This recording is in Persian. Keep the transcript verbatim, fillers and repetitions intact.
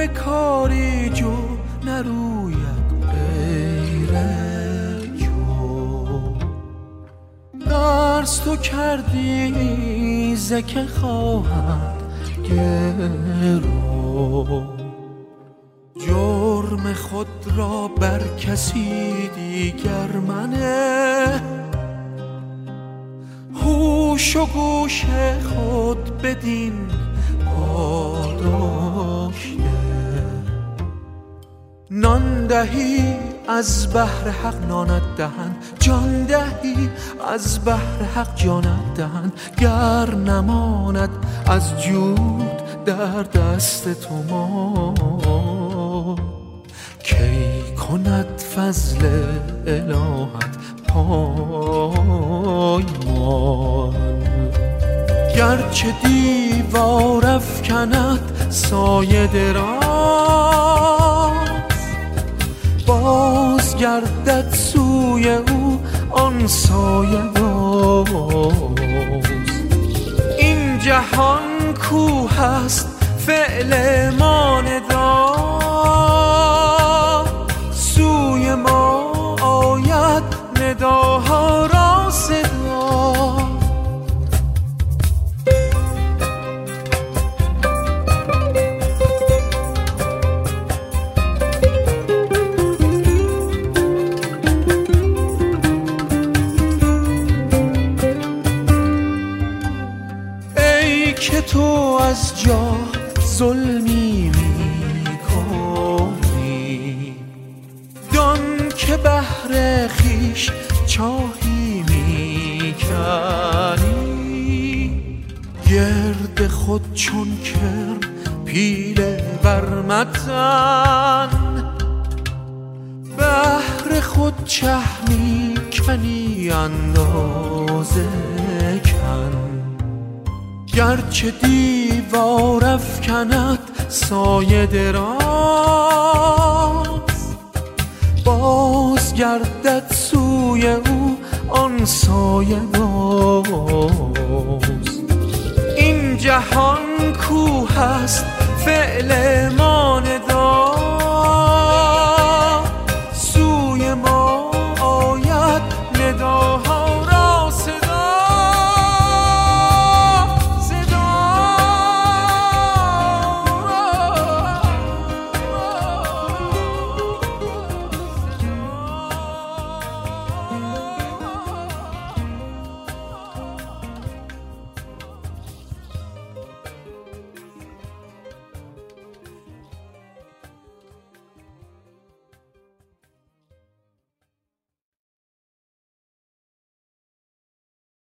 به کاری جو نروید غیر جو. درس تو کردی زکه خواهد گرو، جرم خود را بر کسی دیگر منه. هوش و گوش خود بدین پاداشته. نان دهی از بحر حق نانت دهند، جان دهی از بحر حق جانت دهند. گر نماند از جود در دست تو ما، کی کند فضل الهت پایمال. گرچه دیوار افکند سایه دراز، باز گردد سوی او آن سایه باز. این جهان کوه است فعل ما ندا، سوی ما آید نداها را صدا. ای که تو از جا ظلمی میکنی، دان که بهر خویش چاهی میکنی. گرد خود چون کرم پیله برمتن، بهر خود چه میکنی اندازه کن. گرچه دیوار افکند سایه دراز، باز گردد سوی او آن سایه باز. این جهان کوه است